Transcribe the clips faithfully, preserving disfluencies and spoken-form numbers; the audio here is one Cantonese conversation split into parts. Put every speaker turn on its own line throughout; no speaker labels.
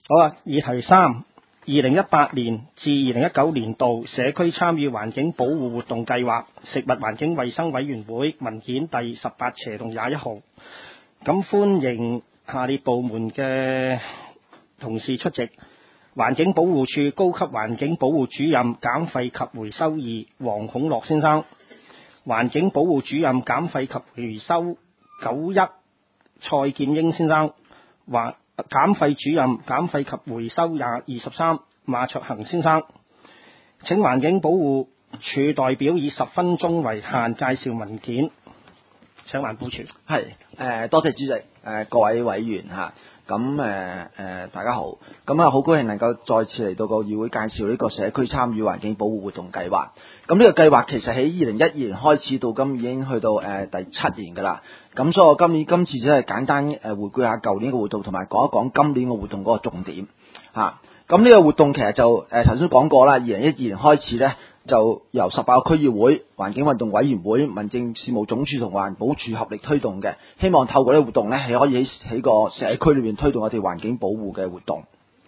好啊，議題三，二零一八年至二零一九年度社區參與環境保護活動計劃，食物環境衛生委員會文件第十八斜同廿一號。咁歡迎下列部門嘅同事出席。環境保護署高級環境保護主任減廢及回收二黃孔樂先生，環境保護主任減廢及回收九一蔡建英先生，環減廢主任減廢及回收廿二十三馬卓恒先生。請環境保護署代表以十分鐘為限介紹文件。請環保署。
係誒，多謝主席，誒、呃、各位委員嚇。咁誒誒，大家好。咁啊，好高興能夠再次嚟到個議會介紹呢個社區參與環境保護活動計劃。咁呢個計劃其實喺二零一二年開始到今已經去到誒、呃、第七年㗎啦。咁所以我今年今次只係簡單誒回顧下舊年嘅活動，同埋講一講今年嘅活動嗰個重點嚇。咁、啊、呢個活動其實就誒頭先講過啦，二零一二年開始咧，就由十八個區議會、環境運動委員會、民政事務總署同環保署合力推動嘅，希望透過呢個活動咧，係可以喺喺個社區裏面推動我哋環境保護嘅活動。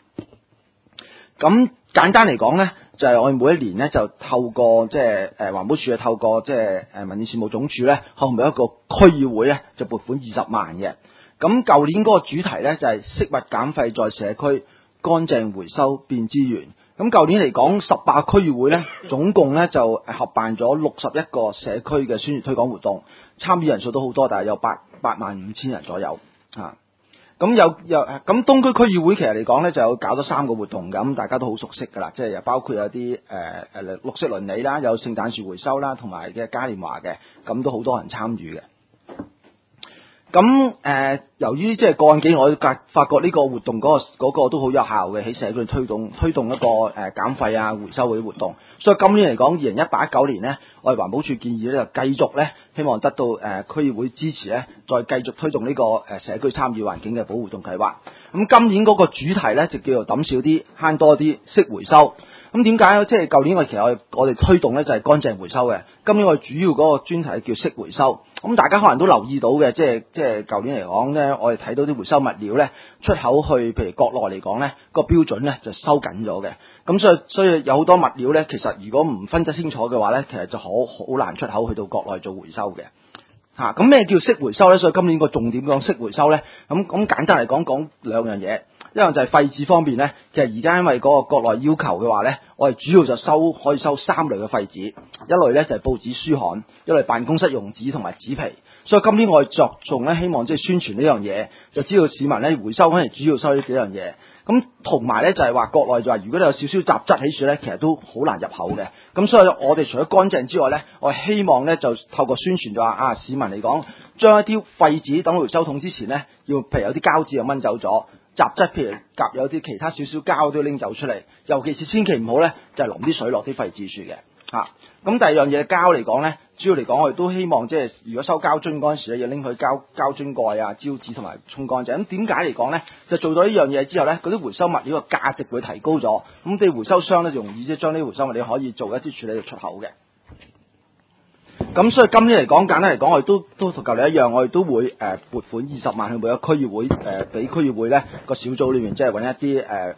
咁簡單嚟講咧，就係、是、我哋每一年咧就透過即係誒環保署啊，透過即係誒民政事務總署咧，向每一個區議會咧就撥款二十萬嘅。咁舊年嗰個主題咧就係、是、惜物減廢在社區，乾淨回收變資源。咁舊年嚟講，十八區議會咧，總共咧就合辦咗六十一個社區嘅宣傳推廣活動，參與人數都好多，但係有八八萬五千人左右嚇。咁、啊、有有咁東區區議會其實嚟講咧，就有搞咗三個活動嘅，咁大家都好熟悉㗎啦，即係又包括有啲誒誒綠色鄰里啦，有聖誕樹回收啦，同埋嘅嘉年華嘅，咁都好多人參與嘅。咁誒、呃，由於即係個案幾，我發發覺呢個活動嗰、嗰個嗰個都好有效嘅，喺社區推動推動一個誒、呃、減廢啊回收嗰啲活動。所以今年嚟講，二零一八一九年呢，我哋環保署建議咧就繼續咧，希望得到誒、呃、區議會支持咧，再繼續推動呢、呢個誒、呃、社區參與環境嘅保護活動計劃。咁今年嗰個主題咧就叫做抌少啲慳多啲惜回收。咁點解即係舊年我其實我哋我哋推動咧就係乾淨回收嘅，今年我哋主要嗰個專題叫惜回收。咁大家可能都留意到嘅，即係即係舊年嚟講咧，我哋睇到啲回收物料咧出口去，譬如國內嚟講咧個標準咧就收緊咗嘅。咁所以所以有好多物料咧，其實如果唔分得清楚嘅話咧，其實就好好難出口去到國內做回收嘅。嚇，咁咩叫惜回收咧？所以今年個重點講惜回收咧，咁咁簡單嚟講講兩樣嘢。一樣就係廢紙方面咧，其實而家因為嗰個國內要求嘅話咧，我哋主要就收可以收三類嘅廢紙，一類咧就係報紙書刊，一類辦公室用紙同埋紙皮。所以今年我哋着重咧，希望即係宣傳呢樣嘢，就知道市民咧回收嗰陣主要收呢幾樣嘢。咁同埋咧就係話國內就話，如果你有少少雜質喺處咧，其實都好難入口嘅。咁所以我哋除咗乾淨之外咧，我係希望咧就透過宣傳就話啊，市民嚟講，將一啲廢紙等回收桶之前咧，要譬如有啲膠紙就掹走咗。雜質譬如夾有啲其他少少膠都拎走出嚟，尤其是千祈唔好咧，就係、是、淋啲水落啲廢紙處嘅嚇。咁、啊、第二樣嘢膠嚟講咧，主要嚟講我哋都希望即係如果收膠樽嗰陣時咧，要拎去膠膠樽蓋啊、膠紙同埋沖乾淨。咁點解嚟講咧？就做到呢樣嘢之後咧，嗰啲回收物料嘅價值會提高咗，咁啲回收商咧容易即係將啲回收物料可以做一啲處理出口嘅。咁所以今年嚟講，簡單嚟講，我哋都都同舊年一樣，我哋都會誒、呃、撥款二十萬去每個區議會誒，俾、呃、區議會咧個小組裏面，即係揾一啲誒誒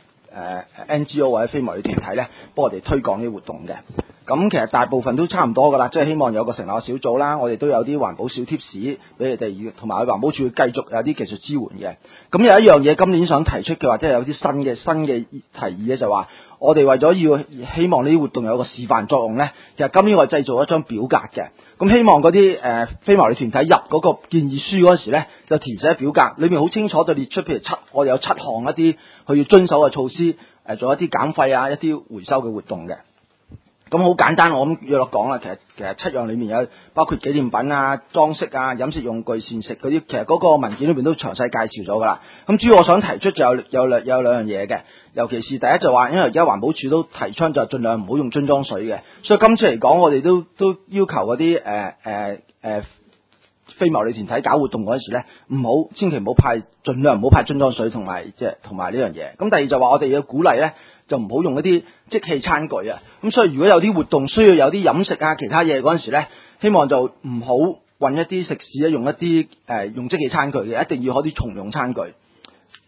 N G O 或者非牟利團體咧，幫我哋推廣呢啲活動嘅。咁其實大部分都差唔多噶啦，即係希望有個成立嘅小組啦。我哋都有啲環保小貼士俾你哋，同埋環保署繼續有啲技術支援嘅。咁有一樣嘢今年想提出嘅話，即係有啲新嘅新嘅提議咧，就話我哋為咗要希望呢啲活動有個示範作用咧，其實今年我哋製造一張表格嘅。咁希望嗰啲誒非牟利團體入嗰個建議書嗰時咧，就填寫表格，裏面好清楚就列出，譬如七我哋有七項一啲佢要遵守嘅措施，誒做一啲減廢啊，一啲回收嘅活動嘅。咁好簡單，我咁約落講啦。其實其實七樣裡面有包括紀念品啊、裝飾啊、飲食用具、膳食嗰啲，其實嗰個文件裏邊都詳細介紹咗噶啦。咁主要我想提出就有有兩有兩樣嘢嘅，尤其是第一就話，因為而家環保署都提倡就盡量唔好用樽裝水嘅，所以今次嚟講，我哋都都要求嗰啲誒誒誒非牟利團體搞活動嗰陣時咧，唔好千祈唔好派，盡量唔好派樽裝水同埋即係同埋呢樣嘢。咁第二就話我哋要鼓勵咧，就唔好用一啲即棄餐具啊。咁所以如果有啲活動需要有啲飲食啊其他嘢嗰陣時咧，希望就唔好揾一啲食肆咧用一啲誒、呃、用即棄餐具嘅，一定要開啲重用餐具。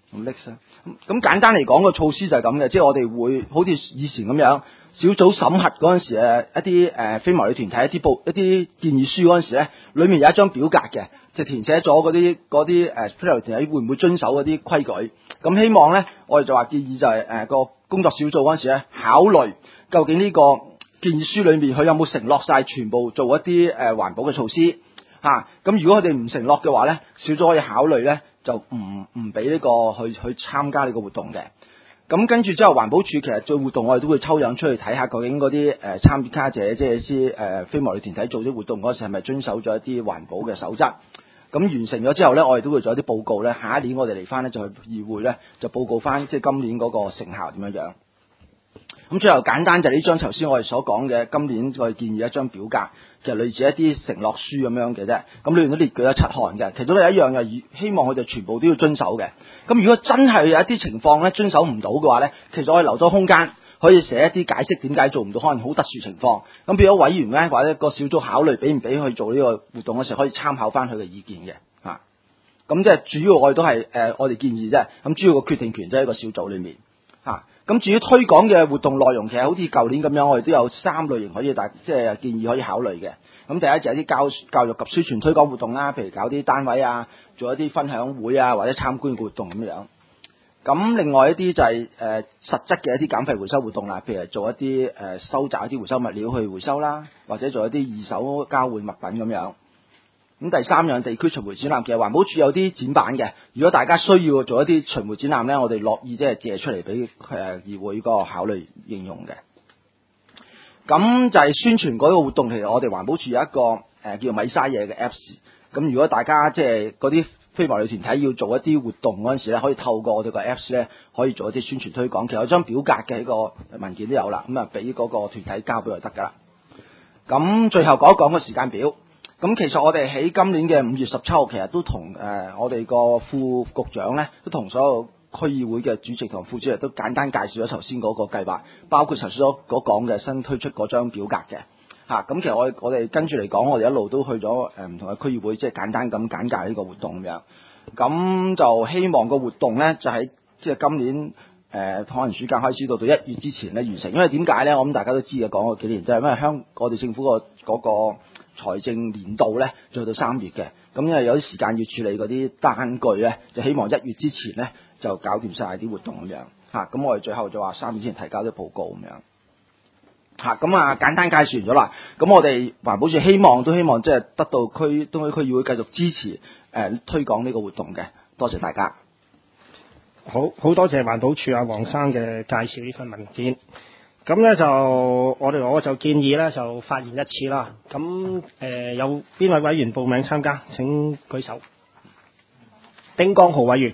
咁 next 咁咁簡單嚟講個措施就係咁嘅，即係我哋會好似以前咁樣小組審核嗰陣時誒一啲誒、呃、非牟利團體一啲報一啲建議書嗰陣時咧，裡面有一張表格嘅，就填寫咗嗰啲嗰啲誒非牟利團體會唔會遵守嗰啲規矩。咁希望咧，我哋就話建議就係誒個工作小組嗰陣時咧，考慮究竟呢個建議書裡面佢有冇承諾晒全部做一啲誒、呃、環保嘅措施嚇。咁、啊、如果佢哋唔承諾嘅話咧，小組可以考慮咧。就唔唔俾呢個去去參加呢個活動嘅。咁跟住之後，環保署其實做活動，我哋都會抽樣出去睇下，究竟嗰啲誒參加者，即係啲誒非牟利團體做啲活動嗰時，係咪遵守咗一啲環保嘅守則？咁完成咗之後咧，我哋都會做一啲報告咧。下一年我哋嚟翻咧，就去議會咧，就報告翻即係今年嗰個成效點樣樣。咁最後簡單就係呢張頭先我哋所講嘅，今年我哋建議一張表格，其實類似一啲承諾書咁樣嘅啫。咁裏面都列舉咗七項嘅，其中有一樣嘅，希望佢哋全部都要遵守嘅。咁如果真係有一啲情況咧遵守唔到嘅話咧，其實我哋留咗空間可以寫一啲解釋點解做唔到，可能好特殊情況。咁變咗委員咧或者個小組考慮俾唔俾佢做呢個活動嘅時候，可以參考翻佢嘅意見嘅嚇。咁即係主要我哋都係誒、呃、我哋建議啫。咁主要個決定權就喺個小組裏面嚇。咁至於推廣嘅活動內容，其實好似舊年咁樣，我哋都有三類型可以大即係建議可以考慮嘅。咁第一就係啲教教育及宣傳推廣活動啦，譬如搞啲單位啊，做一啲分享會啊，或者參觀活動咁樣。咁另外一啲就係、是、誒、呃、實質嘅一啲減廢回收活動啦，譬如做一啲誒、呃、收集一啲回收物料去回收啦，或者做一啲二手交換物品咁樣。咁第三樣地區巡迴展覽，其實環保署有啲展板嘅，如果大家需要做一啲巡迴展覽咧，我哋樂意即係借出嚟俾誒議會嗰個考慮應用嘅。咁就係宣傳嗰個活動，其實我哋環保署有一個誒、呃、叫做米沙嘢嘅 Apps。咁如果大家即係嗰啲非牟利團體要做一啲活動嗰陣時咧，可以透過我哋個 Apps 咧，可以做一啲宣傳推廣。其實有張表格嘅喺個文件都有啦，咁啊俾嗰個團體交俾就得㗎啦。咁最後講一講個時間表。咁其實我哋喺今年嘅五月十七號，其實都同誒、呃、我哋個副局長咧，都同所有區議會嘅主席同副主席都簡單介紹咗頭先嗰個計劃，包括頭先所講嘅新推出嗰張表格嘅嚇。咁、啊、其實我我哋跟住嚟講，我哋一路都去咗誒唔同嘅區議會，即係簡單咁簡介呢個活動咁樣。咁就希望個活動咧，就喺即係今年誒、呃、可能暑假開始到到一月之前咧完成。因為點解咧？我諗大家都知嘅，講過幾年，就係、是、因為香我哋政府個嗰個財政年度咧，就去到三月嘅。咁因為有啲時間要處理嗰啲單據咧，就希望一月之前咧就搞掂晒啲活動咁樣嚇。咁、啊、我哋最後就話三月之前提交啲報告咁樣嚇。咁啊簡單介紹完咗啦。咁我哋環保署希望都希望即係得到區東區區議會繼續支持誒、呃、推廣呢個活動嘅。多謝大家。
好好多謝環保署阿黃生嘅介紹呢份文件。咁咧就我哋我就建議咧就發言一次啦。咁誒、呃、有邊位委員報名參加？請舉手。丁江豪委員。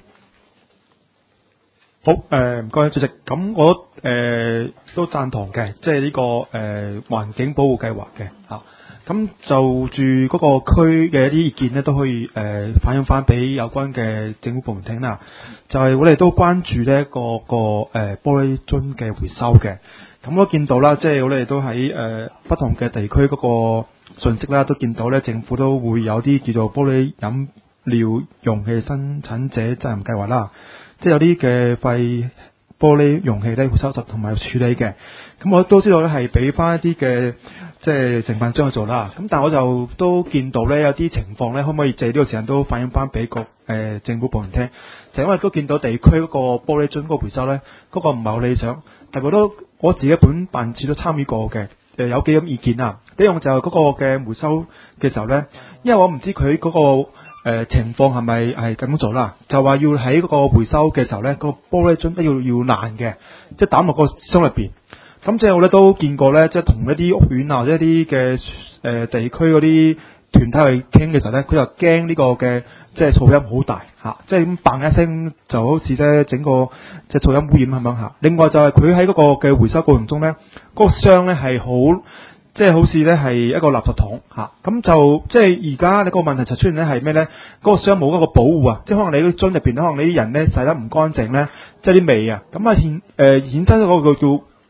好誒，唔該主席。咁我誒、呃、都贊同嘅，即係呢、這個誒、呃、環境保護計劃嘅嚇。咁、啊、就住嗰個區嘅一啲意見咧，都可以誒、呃、反映翻俾有關嘅政府部門聽啦。就係、是、我哋都關注呢一個個誒、呃、玻璃樽嘅回收嘅。咁我見到啦，即係我哋都喺誒、呃、不同嘅地區嗰個信息啦，都見到咧政府都會有啲叫做玻璃飲料容器生產者責任計劃啦，即係有啲嘅廢玻璃容器咧會收集同埋處理嘅。咁我都知道咧係俾翻一啲嘅即係承辦商去做啦。咁但係我就都見到咧有啲情況咧，可唔可以借呢個時間都反映翻俾個誒政府部門聽？就因為都見到地區嗰個玻璃樽嗰個回收咧，嗰、嗰個唔係好理想。但係我都我自己本辦事都參與過嘅，誒有幾種意見啊。第一樣就係嗰個嘅回收嘅時候咧，因為我唔知佢嗰、嗰個。誒、呃、情況係咪係咁樣做啦？就話要喺嗰個回收嘅時候咧，個玻璃樽都要要爛嘅，即係打落個箱入邊。咁即係我咧都見過咧，即係同一啲屋苑啊或者一啲嘅誒地區嗰啲團體去傾嘅時候咧，佢就驚呢個嘅即係噪音好大嚇、啊，即係咁嘭一聲就好似咧整個即係噪音污染咁樣嚇。另外就係佢喺嗰個嘅回收過程中咧，嗰、嗰個箱咧係好。即係好似咧係一個垃圾桶嚇，咁、啊、就即係而家你個問題就出現咧係咩咧？嗰、那個箱冇嗰個保護啊，即係可能你啲樽入邊，可能你啲人咧洗得唔乾淨咧，即係啲味啊，咁啊衍誒衍生咗嗰個叫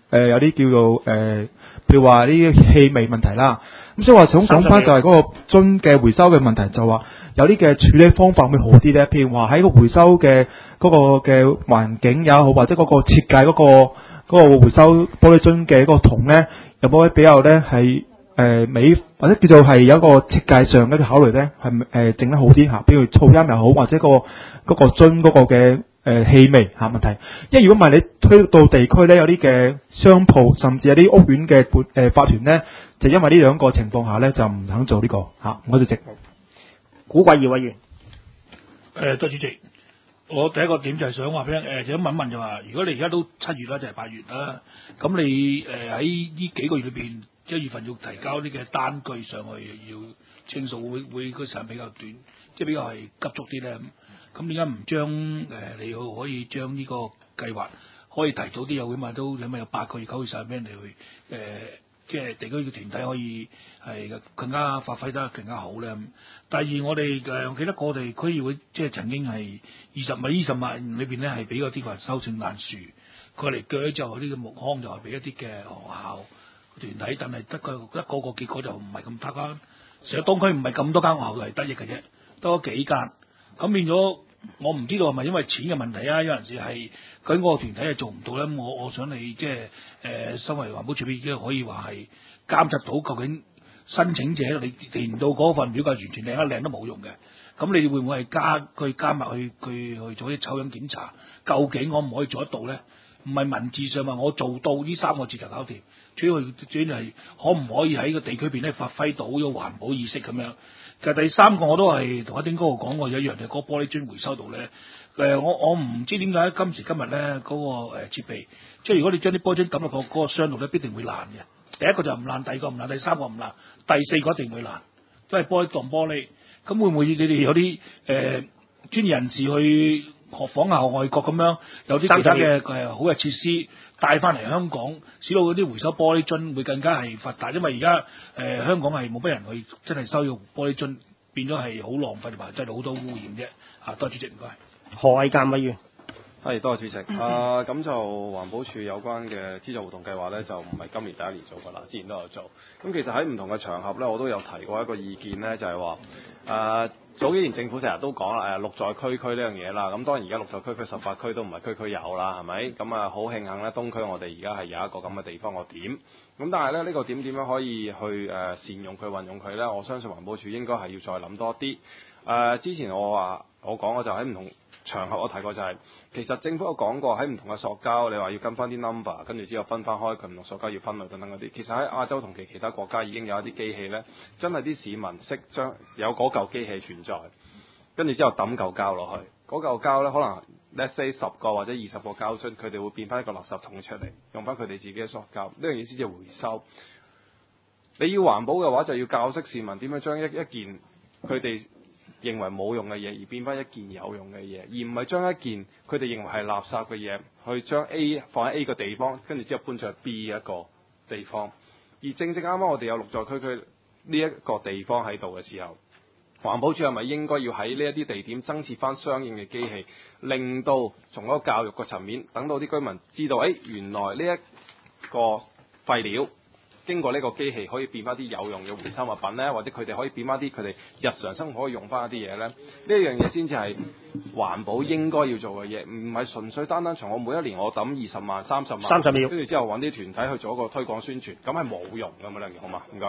呃、有啲叫做誒、呃，譬如話啲氣味問題啦。咁所以話想講翻就係嗰個樽嘅回收嘅問題，就話有啲嘅處理方法會好啲咧。譬如話喺個回收嘅嗰個嘅環境也好，或者嗰個設計嗰、嗰個嗰、嗰個回收玻璃樽嘅嗰個桶咧，有冇比較咧係誒美或者叫做係有一個設計上嘅考慮咧，係誒整得好啲嚇？比如噪音又好，或者、嗰個嗰、嗰個樽嗰個嘅誒氣味嚇問題。因為如果唔係你推到地區咧，有啲嘅商鋪甚至有啲屋苑嘅誒法團咧，就因為呢兩個情況下咧，就唔肯做呢、呢個嚇。我哋直
古貴堯委員。
誒，多主席，我第一個點就係想話俾你誒，想問一問就話，如果你而家都七月啦，就係、是、八月啦，咁你誒喺呢幾個月裏邊，一月份要提交啲嘅單據上去要清數，會會個時間比較短，即係比較係急促啲咧。咁點解唔將誒你可可以將呢個計劃可以提早啲，又會嘛都起碼有八個月、九月時間俾人哋去誒，即係地區嘅團體可以係更加發揮得更加好咧。第二，我哋誒我記得我哋區議會即係曾經係二十萬、二十萬裏邊咧係俾嗰啲個人收聖誕樹，佢嚟鋸之後呢個木糠就係俾一啲嘅學校團體，但係得個一個個結果就唔係咁得啦。成個東區唔係咁多間學校係得益嘅啫，多幾間，咁變咗我唔知道係咪因為錢嘅問題啊？有陣時係佢嗰個團體係做唔到咧。我我想你即係誒，身為環保署已經可以話係監察到究竟申請者你填到嗰份表格完全靚一靚都冇用嘅。咁你會唔會係加佢加密去去去做啲抽樣檢查？究竟我唔可以做得到咧？唔係文字上話我做到呢三個字就搞掂，主要主要係可唔可以喺個地區邊咧發揮到個環保意識咁樣。其實第三個我都係同阿丁哥講過一樣，就係嗰個玻璃樽回收度咧。誒，我我唔知點解今時今日咧嗰個誒設備，即係如果你將啲玻璃樽抌落個嗰個箱度咧，必定會爛嘅。第一個就唔爛，第二個唔爛，第三個唔爛，第四個一定會爛，都係玻璃當玻璃。咁會唔會你哋有啲誒、呃、專業人士去學仿下外國咁樣，有啲其他嘅誒好嘅設施帶翻嚟香港，使到嗰啲回收玻璃樽會更加係發達。因為而家誒香港係冇乜人去真係收個玻璃樽，變咗係好浪費同埋真係好多污染啫。啊，多謝主席，唔該。
何偉鑑委員。
係，多謝主席。啊，咁就環保署有關嘅資助活動計劃咧，就唔係今年第一年做㗎啦，之前都有做。咁其實喺唔同嘅場合咧，我都有提過一個意見咧，就係話誒早幾年政府成日都講啦，誒綠在區區呢樣嘢啦。咁當然而家綠在區區十八區都唔係區區有啦，係咪？咁啊好慶幸咧，東區我哋而家係有一個咁嘅地方個點。咁但係咧呢、呢個點點樣可以去誒、呃、善用佢、運用佢咧？我相信環保署應該係要再諗多啲。誒、呃、之前我話我講我就喺唔同場合我提過就係、是，其實政府有講過喺唔同嘅塑膠，你話要跟翻啲 number， 跟住之後分翻開佢唔同塑膠要分類等等嗰啲。其實喺亞洲同其其他國家已經有一啲機器呢，真係啲市民識將有嗰嚿機器存在，跟住之後抌嚿膠落去，嗰嚿膠呢，可能 let's say 十個或者二十個膠樽，佢哋會變翻一個垃圾桶出嚟，用翻佢哋自己嘅塑膠，呢樣嘢先至回收。你要環保嘅話，就要教識市民點樣將一一件佢哋認為冇用嘅嘢，而變翻一件有用嘅嘢，而唔係將一件佢哋認為係垃圾嘅嘢，去將 A 放喺 A 個地方，跟住之後搬咗去 B 一個地方。而正正啱啱我哋有綠在區區呢一個地方喺度嘅時候，環保署係咪應該要喺呢一啲地點增設翻相應嘅機器，令到從嗰個教育個層面，等到啲居民知道，誒、哎、原來呢一個廢料經過呢個機器可以變翻啲有用嘅回收物品呢，或者佢哋可以變翻啲佢哋日常生活可以用翻一啲嘢呢。呢一樣嘢先至係環保應該要做嘅嘢，唔係純粹單單從我每一年我抌二十萬、三十萬，
三十秒，
跟住之後揾啲團體去做一個推廣宣傳，咁係冇用㗎嘛，兩件好嘛？唔該。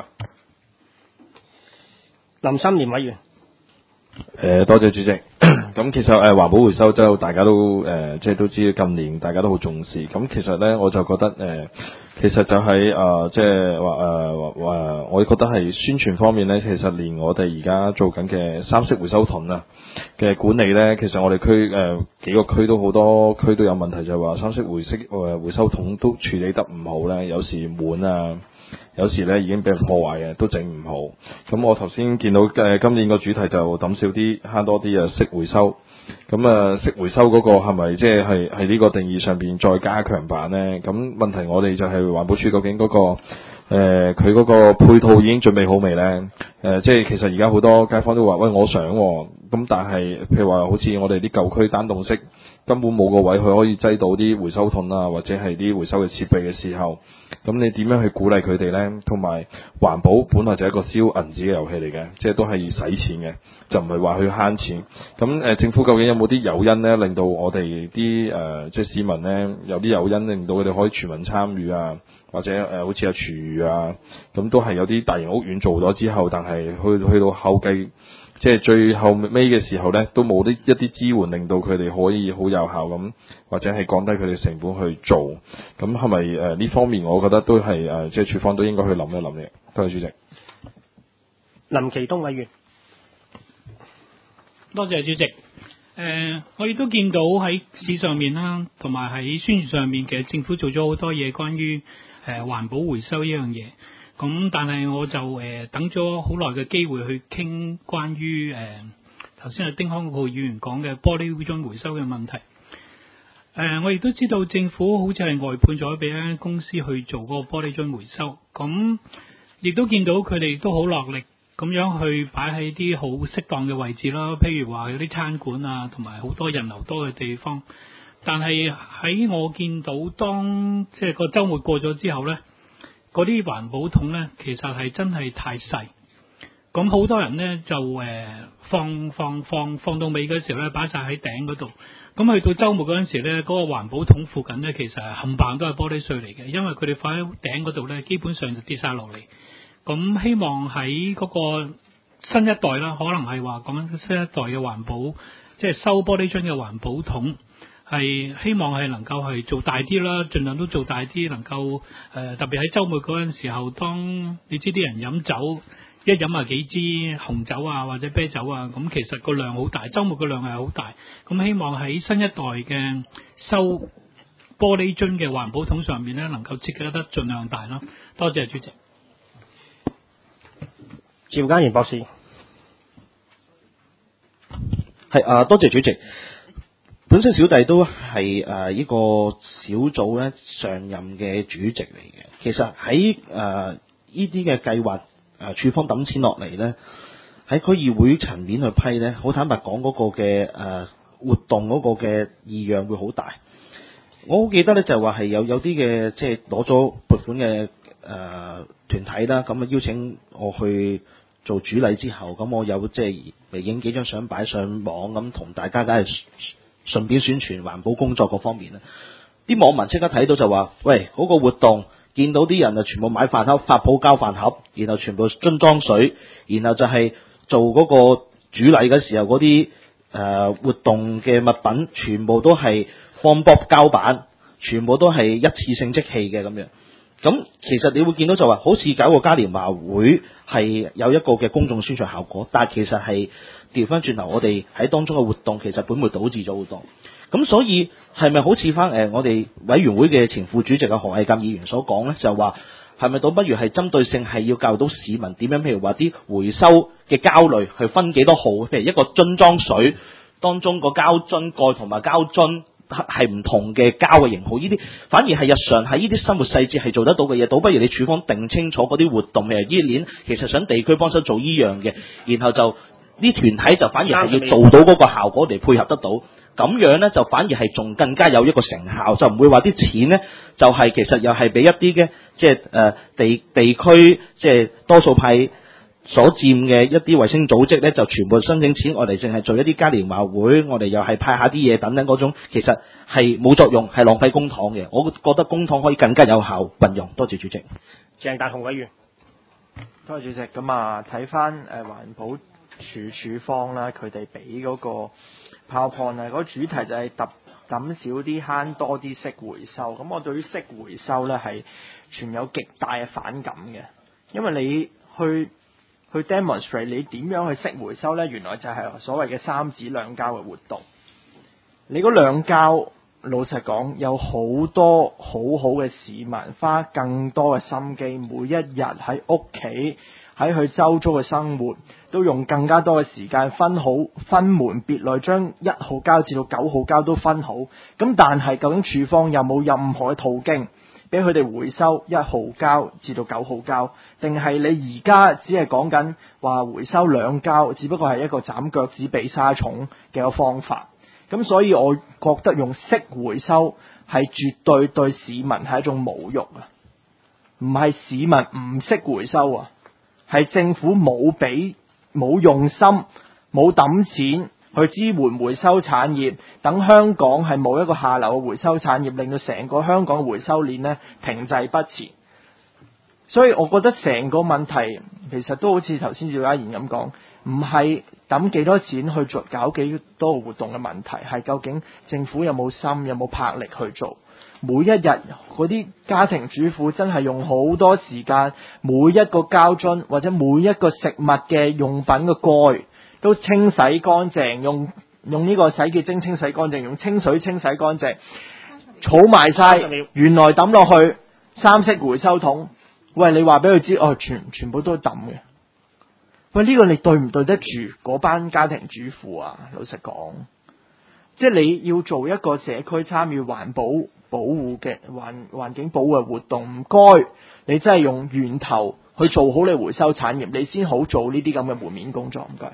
林心廉委員。
誒、呃，多謝主席。咁其實誒環保回收就大家都誒、呃、即係都知近年大家都好重視。咁其實咧我就覺得誒、呃，其實就喺、是、誒、呃、即係話誒話我覺得係宣傳方面咧，其實連我哋而家做緊嘅三色回收桶啊嘅管理咧，其實我哋區誒幾個區都好多區都有問題，就係、是、話三色回色誒、呃、回收桶都處理得唔好咧，有時滿啊。有時咧已經俾人破壞嘅，都整唔好。咁我頭先見到誒、呃、今年個主題就抌少啲，慳多啲啊，識回收。咁啊，識回收嗰個係咪即係係係呢個定義上邊再加強版咧？咁問題我哋就係環保署究竟嗰、嗰個誒佢嗰個配套已經準備好未咧？誒、呃，即係其實而家好多街坊都話喂，我想喎、哦。咁但係譬如話好似我哋啲舊區單棟式根本冇個位佢可以擠到啲回收桶啊，或者係啲回收嘅設備嘅時候，咁你點樣去鼓勵佢哋呢？同埋環保本來就係一個燒銀紙嘅遊戲嚟嘅，即係都係要使錢嘅，就唔係話去慳錢。咁誒、呃，政府究竟有冇啲誘因呢？令到我哋啲誒即係市民呢，有啲誘因令到佢哋可以全民參與啊，或者誒、呃、好似有廚餘啊，咁都係有啲大型屋苑做咗之後，但係去去到後繼。即係最後尾嘅時候呢，都冇啲一啲支援，令到佢哋可以好有效咁，或者係降低佢哋成本去做。咁係咪誒呢方面，我覺得都係誒、呃，即係處方都應該去諗一諗嘅。多謝主席。
林奇東委員，
多謝主席。誒、呃，我亦都見到喺市上面啦，同埋喺宣傳上面，其實政府做咗好多嘢關於誒、呃、環保回收呢樣嘢。咁但係我就誒、呃、等咗好耐嘅機會去傾關於誒頭先阿丁康浩議員講嘅玻璃樽回收嘅問題。誒、呃、我亦都知道政府好似係外判咗俾一間公司去做嗰個玻璃樽回收。咁亦都見到佢哋都好落力咁樣去擺喺啲好適當嘅位置啦，譬如話有啲餐館啊，同埋好多人流多嘅地方。但係喺我見到當即係個週末過咗之後呢，嗰啲環保桶呢，其實係真係太細，咁好多人呢，就誒、呃、放放放放到尾嘅時候呢，擺晒喺頂嗰度，咁去到週末嗰陣時呢，嗰、嗰個環保桶附近呢，其實係冚唪唥都係玻璃碎嚟嘅，因為佢哋放喺頂嗰度呢，基本上就跌晒落嚟。咁希望喺嗰個新一代啦，可能係話講緊新一代嘅環保，即係收玻璃樽嘅環保桶。係希望係能夠係做大啲啦，盡量都做大啲，能夠誒、呃、特別喺週末嗰陣時候，當你知啲人飲酒，一飲啊幾支紅酒啊或者啤酒啊，咁其實個量好大，週末個量係好大。咁希望喺新一代嘅收玻璃樽嘅環保桶上面呢，能夠設計得盡量大咯。多謝主席。
趙家賢博士，
係啊，多謝主席。本身小弟都係誒呢個小組咧上任嘅主席嚟嘅。其實喺誒呢啲嘅計劃誒處方抌錢落嚟咧，喺區議會層面去批咧，好坦白講嗰個嘅誒、呃、活動嗰個嘅異樣會好大。我好記得咧就係話係有有啲嘅即係攞咗撥款嘅誒、呃、團體啦，咁啊邀請我去做主禮之後，咁我有即係嚟影幾張相擺上網，咁同大家梗係順便宣傳環保工作嗰方面啦，啲網民即刻睇到就話：喂，嗰、那個活動見到啲人啊，全部買飯盒、發泡膠飯盒，然後全部樽裝水，然後就係做嗰個主禮嘅時候嗰啲誒活動嘅物品，全部都係放薄膠板，全部都係一次性即棄嘅咁樣。咁其實你會見到就話，好似搞個嘉年華會係有一個嘅公眾宣傳效果，但係其實係調翻轉頭，我哋喺當中嘅活動其實本末倒置咗好多。咁所以係咪好似翻誒我哋委員會嘅前副主席啊何毅鑑議員所講呢？就話係咪倒不如係針對性係要教育到市民點樣？譬如話啲回收嘅膠類去分幾多號，譬如一個樽裝水當中個膠樽蓋同埋膠樽係唔同嘅膠嘅型號，呢啲反而係日常喺呢啲生活細節係做得到嘅嘢，倒不如你處方定清楚嗰啲活動，譬如依年其實想地區幫手做呢樣嘅，然後就啲團體就反而係要做到嗰個效果嚟配合得到，咁樣呢，就反而係仲更加有一個成效，就唔會話啲錢呢，就係、是、其實又係俾一啲嘅即係誒地地區即係多數派所佔嘅一啲衛星組織咧，就全部申請錢，我哋淨係做一啲嘉年華會，我哋又係派下啲嘢等等嗰種，其實係冇作用，係浪費公帑嘅。我覺得公帑可以更加有效運用。多謝主席。
鄭大雄委員，
多謝主席。咁啊，睇翻誒環保署署方啦，佢哋俾嗰個 PowerPoint 啊，嗰個主題就係揼抌少啲慳多啲識回收。咁我對於識回收咧係存有極大嘅反感嘅，因為你去去 demonstrate 你點樣去識回收呢？原來就係所謂嘅三紙兩膠嘅活動。你嗰兩膠，老實講，有好多好好嘅市民花更多嘅心機，每一日喺屋企喺佢周遭嘅生活，都用更加多嘅時間分好分門別類，將一號膠至到九號膠都分好。咁但係究竟處方有冇任何嘅途徑俾佢哋回收一號膠至到九號膠，定係你而家只係講緊話回收兩膠，只不過係一個斬腳趾避沙蟲嘅一個方法？ 咁所以我覺得用識回收係絕對對市民係一種侮辱啊！唔係市民唔識回收啊，係政府冇俾冇用心冇抌錢去支援回收產業，等香港係冇一個下流嘅回收產業，令到成個香港嘅回收鏈呢停滯不前。所以我覺得成個問題其實都好似頭先趙家賢咁講，唔係抌幾多錢去做搞幾多個活動嘅問題，係究竟政府有冇心有冇魄力去做。每一日嗰啲家庭主婦真係用好多時間，每一個膠樽或者每一個食物嘅用品嘅蓋都清洗乾淨，用用呢個洗潔精清洗乾淨，用清水清洗乾淨，儲埋晒，原來抌落去三色回收桶。喂，你話俾佢知，哦，全全部都抌嘅。喂，呢個你對唔對得住嗰班家庭主婦啊？老實講，即係你要做一個社區參與環保保護嘅環環境保護嘅活動，唔該，你真係用源頭去做好你回收產業，你先好做呢啲咁嘅門面工作。唔該。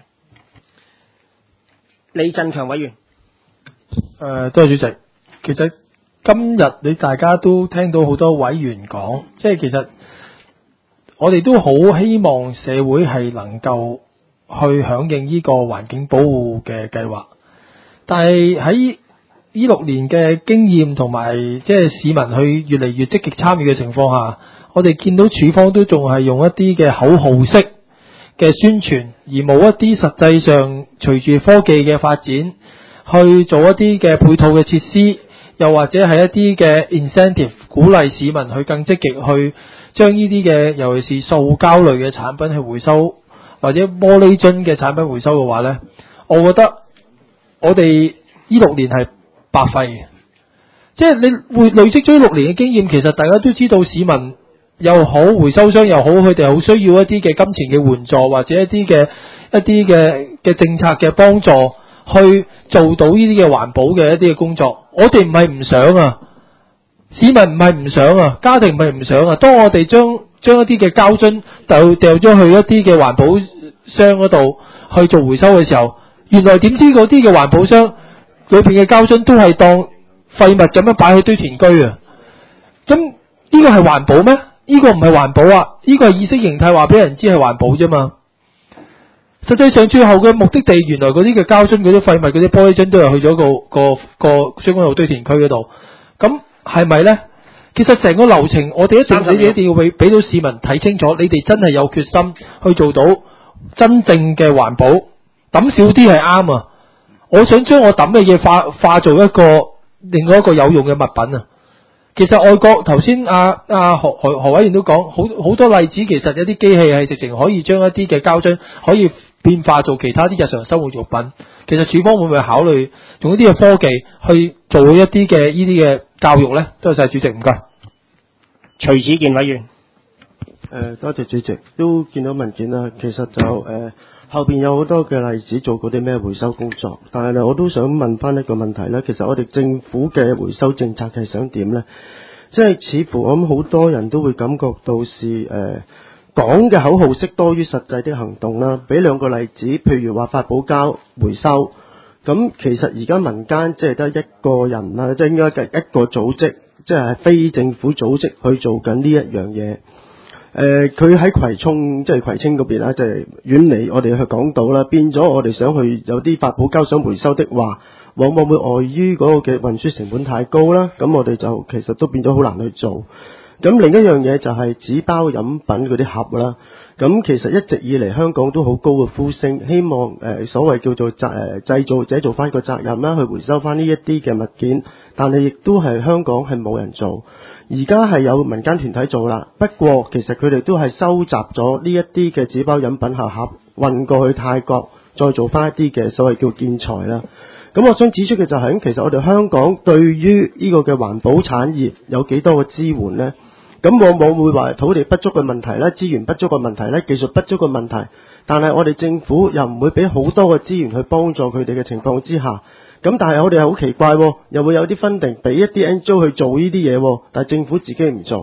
李振強委員，
誒、呃，多謝主席。其實今日你大家都聽到好多委員講，即係其實我哋都好希望社會係能夠去響應呢個環境保護嘅計劃，但係喺呢六年嘅經驗同埋即係市民去越嚟越積極參與嘅情況下，我哋見到處方都仲係用一啲嘅口號式嘅宣傳，而冇一啲實際上隨住科技嘅發展去做一啲嘅配套嘅設施，又或者係一啲嘅 incentive 鼓勵市民去更積極去將呢啲嘅尤其是塑膠類嘅產品去回收，或者玻璃樽嘅產品回收嘅話呢，我覺得我哋呢六年係白費嘅。即係你會累積咗六年嘅經驗，其實大家都知道市民又好，回收商又好，佢哋好需要一啲嘅金錢嘅援助，或者一啲嘅一啲嘅嘅政策嘅幫助，去做到呢啲嘅環保嘅一啲嘅工作。我哋唔係唔想啊，市民唔係唔想啊，家庭唔係唔想啊。當我哋將將一啲嘅膠樽掉掉咗去一啲嘅環保箱嗰度去做回收嘅時候，原來點知嗰啲嘅環保箱裏邊嘅膠樽都係當廢物咁樣擺喺堆填區啊！咁呢個係環保咩？呢個唔係環保啊！呢個係意識形態話俾人知係環保啫嘛。實際上最後嘅目的地，原來嗰啲嘅膠樽、嗰啲廢物、嗰啲玻璃樽都係去咗個個個相關路堆填區嗰度。咁係咪呢？其實成個流程，我哋一定你哋一定要俾俾到市民睇清楚，你哋真係有決心去做到真正嘅環保，抌少啲係啱啊！我想將我抌嘅嘢化化做一個另外一個有用嘅物品啊！其實外國頭先阿阿何何何委員都講好好多例子，其實有啲機器係直情可以將一啲嘅膠樽可以變化做其他啲日常生活用品。其實署方會唔會考慮用一啲嘅科技去做一啲嘅呢啲嘅教育呢？多謝晒主席，唔該。
徐子健委員，
誒、呃、多謝主席，都見到文件啦。其實就誒、呃、後邊有好多嘅例子做過啲咩回收工作，但係咧我都想問翻一個問題咧。其實我哋政府嘅回收政策係想點呢？即係似乎我諗好多人都會感覺到是誒講嘅口號式多於實際的行動啦。俾兩個例子，譬如話發泡膠回收，咁其實而家民間即係得一個人啦，即係應該係一個組織，即係非政府組織去做緊呢一樣嘢。誒，佢喺葵涌，即係葵青嗰邊啦，即係遠離我哋去講到啦，變咗我哋想去有啲發泡膠想回收的話，往往會礙於嗰個嘅運輸成本太高啦，咁我哋就其實都變咗好難去做。咁另一樣嘢就係紙包飲品嗰啲盒啦，咁其實一直以嚟香港都好高嘅呼聲，希望誒、呃、所謂叫做責誒製造者做翻個責任啦，去回收翻呢一啲嘅物件，但係亦都係香港係冇人做。而家係有民間團體做啦，不過其實佢哋都係收集咗呢一啲嘅紙包飲品盒盒運過去泰國，再做翻一啲嘅所謂叫建材啦。咁我想指出嘅就係、是，其實我哋香港對於呢個嘅環保產業有幾多個支援呢？咁往往會話土地不足嘅問題啦，資源不足嘅問題啦，技術不足嘅問題，但係我哋政府又唔會俾好多個資源去幫助佢哋嘅情況之下，咁但係我哋好奇怪，又會有啲分定俾一啲 N G O 去做呢啲嘢，但係政府自己唔做。咁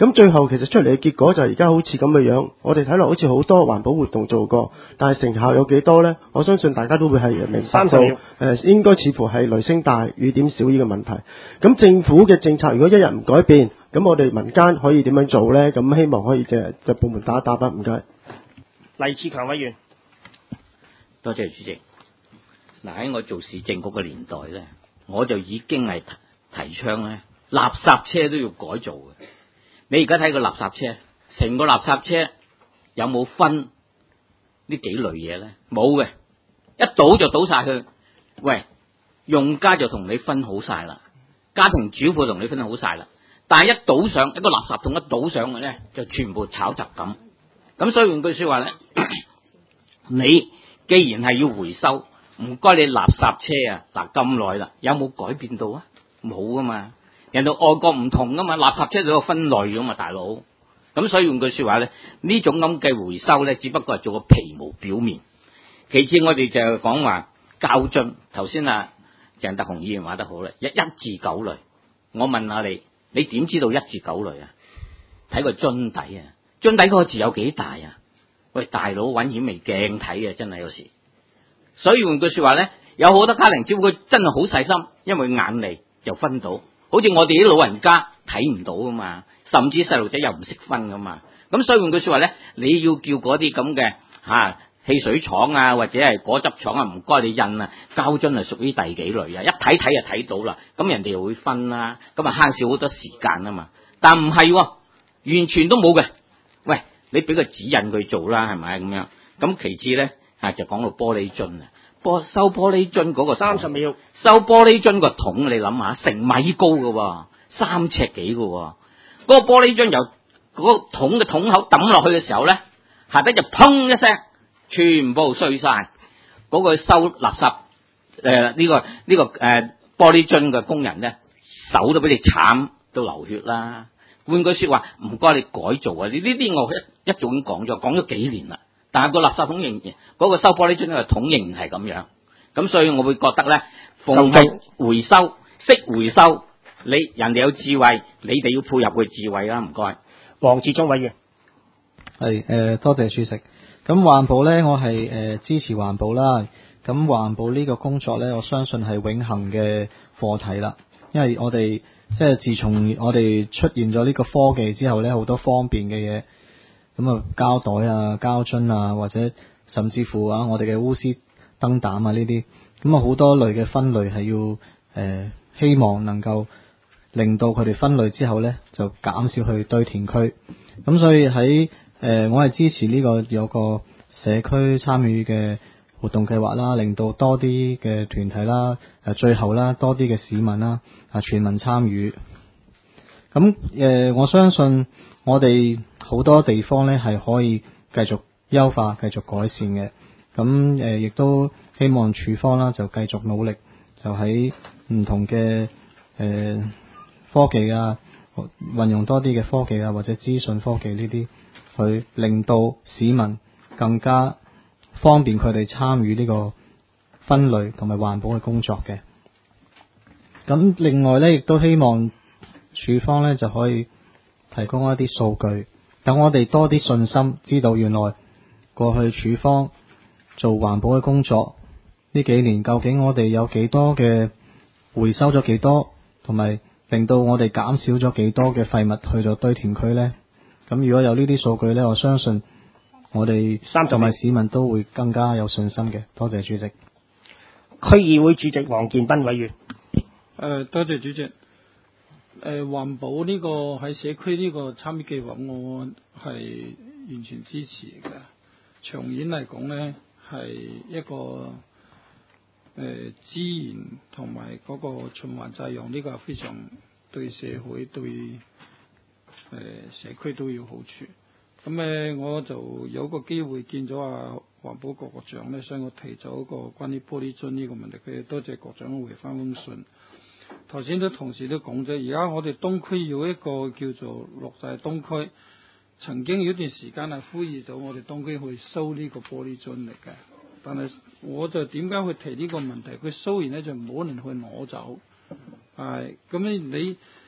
咁最後其實出嚟嘅結果就係而家好似咁嘅樣，我哋睇落好似好多環保活動做過，但係成效有幾多呢？我相信大家都會係明白到誒、呃、應該似乎係雷聲大雨點少呢個問題。咁政府嘅政策如果一日唔改變，咁我哋民間可以點樣做呢？咁希望可以嘅就部門打一打吧，唔該。
黎志強委員，
多謝主席。嗱，喺我做市政局嘅年代咧，我就已經係提提倡咧，垃圾車都要改造嘅。你而家睇個垃圾車，成個垃圾車有冇分呢幾類嘢咧？冇嘅，一倒就倒晒去。喂，用家就同你分好晒啦，家庭主婦同你分好晒啦。但係一倒上一個垃圾桶一倒上嘅咧，就全部炒雜咁。咁所以換句說話咧，你既然係要回收，唔該你垃圾車啊，嗱咁耐啦，有冇改變到啊？冇噶嘛，人哋外國唔同噶嘛，垃圾車都有分類噶嘛，大佬。咁所以換句說話咧，呢種咁嘅回收咧，只不過係做個皮毛表面。其次我哋就講話膠樽，頭先啊鄭德雄議員話得好啦，一一至九類。我問下你，你點知道一至九類啊？睇個樽底啊！樽底嗰個字有幾大啊？喂，大佬揾顯微鏡睇啊，真係有時。所以換句說話咧，有好多家庭主婦佢真係好細心，因為眼利就分到。好似我哋啲老人家睇唔到噶嘛，甚至細路仔又唔識分噶嘛。咁所以換句說話咧，你要叫嗰啲咁嘅吓汽水廠啊，或者係果汁廠啊，唔該你印啊，膠樽係屬於第幾類啊？一睇睇就睇到啦，咁人哋又會分啦，咁啊慳少好多時間啊嘛。但唔係、啊，完全都冇嘅。喂，你俾個指引佢做啦，係咪咁樣？咁其次咧，啊就講到玻璃樽啊，玻收玻璃樽嗰個三十秒，收玻璃樽個桶，你諗下成米高嘅，三尺幾嘅，嗰、那個玻璃樽由嗰個桶嘅桶口抌落去嘅時候咧，下底就砰一聲，全部碎晒。嗰、那個收垃圾誒呢、呃這個呢、這個誒、呃、玻璃樽嘅工人咧，手都俾你慘到流血啦。換句說話，唔該你改造啊！你呢啲我一一早已經講咗，講咗幾年啦。但係個垃圾桶仍然嗰、那個收玻璃樽嘅桶仍然係咁樣，咁所以我會覺得咧，逢係回收識回收，你人哋有智慧，你哋要配合佢智慧啦。唔該，
黃志忠委員
係誒、呃，多謝主席。咁環保咧，我係誒、呃、支持環保啦。咁環保呢個工作咧，我相信係永恆嘅課題啦，因為我哋。即係自從我哋出現咗呢個科技之後咧，好多方便嘅嘢，咁啊膠袋啊、膠樽啊，或者甚至乎啊我哋嘅鎢絲燈膽啊呢啲，咁啊好多類嘅分類係要誒、呃、希望能夠令到佢哋分類之後咧，就減少去堆填區。咁所以喺誒、呃、我係支持呢個有個社區參與嘅活動計劃啦，令到多啲嘅團體啦，誒最後啦多啲嘅市民啦，啊全民參與。咁誒、呃，我相信我哋好多地方咧係可以繼續優化、繼續改善嘅。咁誒，亦、呃、都希望處方啦就繼續努力，就喺唔同嘅誒、呃、科技啊，運用多啲嘅科技啊，或者資訊科技呢啲，去令到市民更加方便佢哋參與呢個分類同埋環保嘅工作嘅。咁另外咧，亦都希望署方咧就可以提供一啲數據，等我哋多啲信心，知道原來過去署方做環保嘅工作呢幾年，究竟我哋有幾多嘅回收咗幾多，同埋令到我哋減少咗幾多嘅廢物去到堆填區咧。咁如果有呢啲數據咧，我相信我哋同埋市民都會更加有信心嘅。多謝主席。
區議會主席黃建斌委員。
誒、呃，多謝主席。誒、呃，環保呢個喺社區呢個參與計劃，我係完全支持嘅。長遠嚟講咧，係一個誒、呃、資源同埋嗰個循環再用，呢個係非常對社會對誒、呃、社區都有好處。咁誒，我就有個機會見咗啊環保局局長咧，所以我提咗一個關於玻璃樽呢個問題。佢多謝局長回翻封信。頭先啲同事都講咗，而家我哋東區有一個叫做綠在東區，曾經有一段時間係呼籲咗我哋東區去收呢個玻璃樽嚟嘅。但係我就點解去提呢個問題？佢收完咧就冇人去攞走，係咁你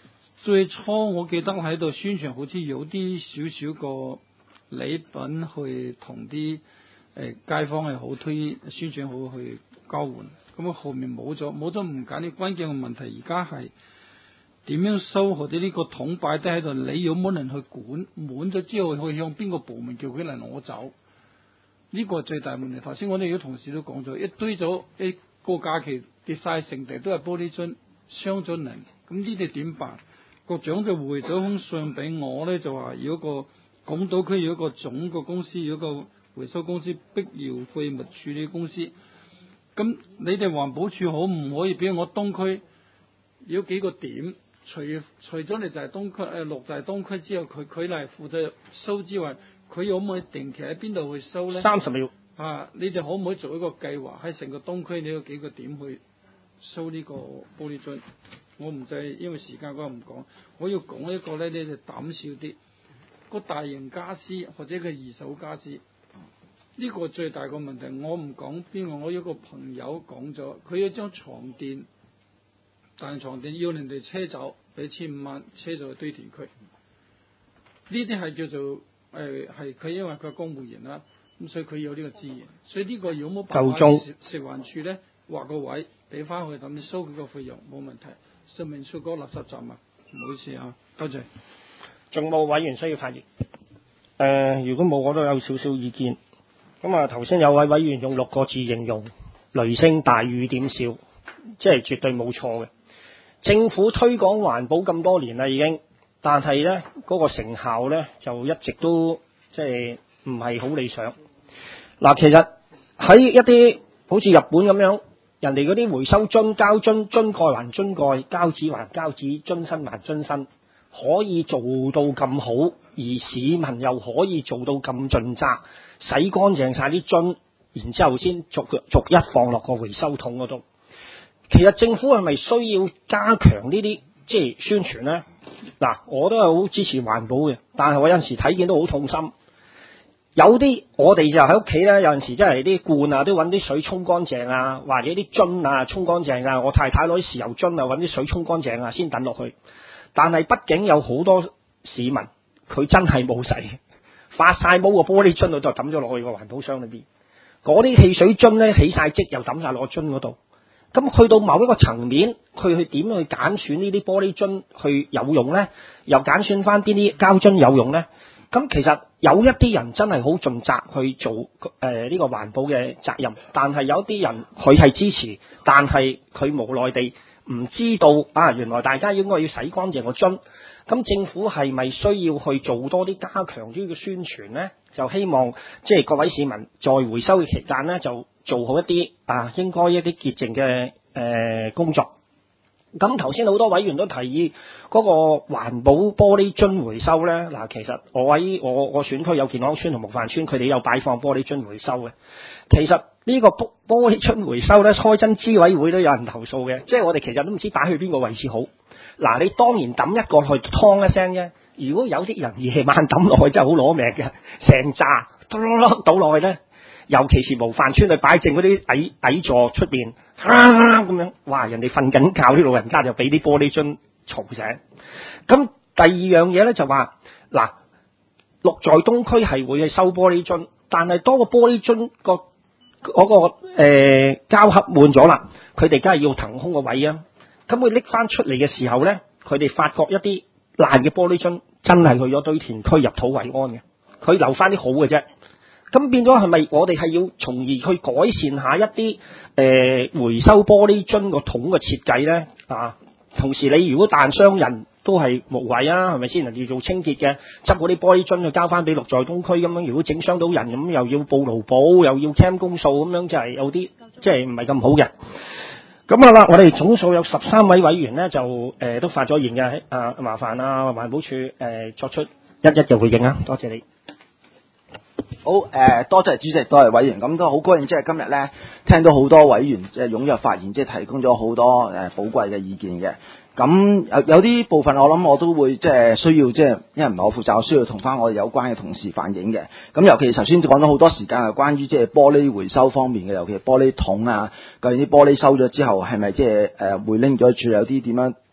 最初我記得喺度宣傳，好似有啲少少個禮品去同啲誒街坊係好推宣傳好去交換。咁啊後面冇咗，冇咗唔緊要，關鍵嘅問題而家係點樣收，或者呢個桶擺低喺度，你有冇人去管？滿咗之後去向邊個部門叫佢嚟攞走？呢個係最大問題。頭先我哋啲同事都講咗，一堆咗一個假期跌晒成地都係玻璃樽，傷咗人。咁呢啲點辦？局長就回咗封信俾我咧，就話如果個港島區有一個總個公司，有一個回收公司，碧瑤廢物處理公司。咁你哋環保署可唔可以俾我東區有幾個點？除除咗你就係東區誒六就係東區之後，佢佢嚟負責收之外，佢可唔可以定期喺邊度去收咧？
三十秒
啊！你哋可唔可以做一個計劃喺成個東區你有幾個點去收呢個玻璃樽？我唔制，因為時間我唔講。我要講一個咧，你哋膽小啲。個大型家私或者個二手家私，呢、這個最大個問題。我唔講邊個，我有個朋友講咗，佢有張床墊，但係床墊要人哋車走，俾千五蚊車咗去堆填區。呢啲係叫做誒係佢因為佢係公務員啦，咁所以佢有呢個資源。所以呢個有冇辦法食食環署咧劃個位俾翻佢，咁收佢個費用冇問題。上面出嗰個垃圾站啊，唔好意思啊，多謝。
仲冇委員需要發言？誒、呃，如果冇，我都有少少意見。咁啊，頭先有位委員用六個字形容雷聲大雨點小，即係絕對冇錯嘅。政府推廣環保咁多年啦，已經，但係咧嗰個成效咧就一直都即係唔係好理想。嗱，其實喺一啲好似日本咁樣。人哋嗰啲回收樽、膠樽、樽蓋還樽蓋、膠紙還膠紙、樽身還樽身，可以做到咁好，而市民又可以做到咁盡責，洗乾淨晒啲樽，然之後先逐逐一放落個回收桶嗰度。其實政府係咪需要加強呢啲即係宣傳呢？嗱，我都係好支持環保嘅，但係我有陣時睇見都好痛心。有啲我哋就喺屋企咧，有陣時真係啲罐啊，都揾啲水沖乾淨啊，或者啲樽啊沖乾淨啊。我太太攞啲豉油樽啊，揾啲水沖乾淨啊，先等落去。但係畢竟有好多市民佢真係冇洗，發晒毛個玻璃樽度就抌咗落去個環保箱裏邊。嗰啲汽水樽咧起晒積，又抌晒落個樽嗰度。咁去到某一個層面，佢去點去揀選呢啲玻璃樽去有用咧？又揀選翻邊啲膠樽有用咧？咁其實有一啲人真係好盡責去做誒呢、呃這個環保嘅責任，但係有啲人佢係支持，但係佢無奈地唔知道啊，原來大家應該要洗乾淨個樽。咁政府係咪需要去做多啲加強呢個宣傳呢？就希望即係各位市民在回收嘅期間呢，就做好一啲啊，應該一啲潔淨嘅誒工作。咁頭先好多委員都提議嗰個環保玻璃樽回收呢。嗱，其實我喺我我選區有健康村同模範村，佢哋有擺放玻璃樽回收嘅。其實呢個玻玻璃樽回收呢，開真資委會都有人投訴嘅，即係我哋其實都唔知擺去邊個位置好。嗱，你當然抌一個去劏一聲啫。如果有啲人夜晚抌落去真係好攞命嘅，成扎倒落去呢。尤其是模範村去擺正嗰啲矮矮座出邊，咁樣，哇！人哋瞓緊覺，啲老人家就俾啲玻璃樽嘈醒。咁第二樣嘢咧就話，嗱，綠在東區係會去收玻璃樽，但係當個玻璃樽個嗰個誒膠盒滿咗啦，佢哋梗係要騰空個位啊。咁佢拎翻出嚟嘅時候咧，佢哋發覺一啲爛嘅玻璃樽真係去咗堆填區入土為安嘅，佢留翻啲好嘅啫。咁變咗係咪我哋係要從而去改善下一啲誒、呃、回收玻璃樽個桶嘅設計咧？啊，同時你如果但商人都係無謂啊，係咪先？人哋做清潔嘅，執嗰啲玻璃樽去交翻俾綠在東區咁樣，如果整傷到人咁，又要報勞保，又要 claim 公數咁樣，就係有啲即係唔係咁好嘅。咁啊啦，我哋總數有十三位委員咧，就誒、呃、都發咗言嘅，啊麻煩啊環保署誒、呃、作出一一嘅回應啊，多謝你。
好誒、呃，多謝主席，多謝委員，咁都好高興，即係今日咧聽到好多委員即係踴躍發言，即係提供咗好多誒寶貴嘅意見嘅。咁有有啲部分我諗我都會即係需要即係，因為唔係我負責，我需要同翻我哋有關嘅同事反映嘅。咁尤其頭先講咗好多時間係關於即係玻璃回收方面嘅，尤其係玻璃桶啊，究竟啲玻璃收咗之後係咪即係誒會拎咗處理，有啲點樣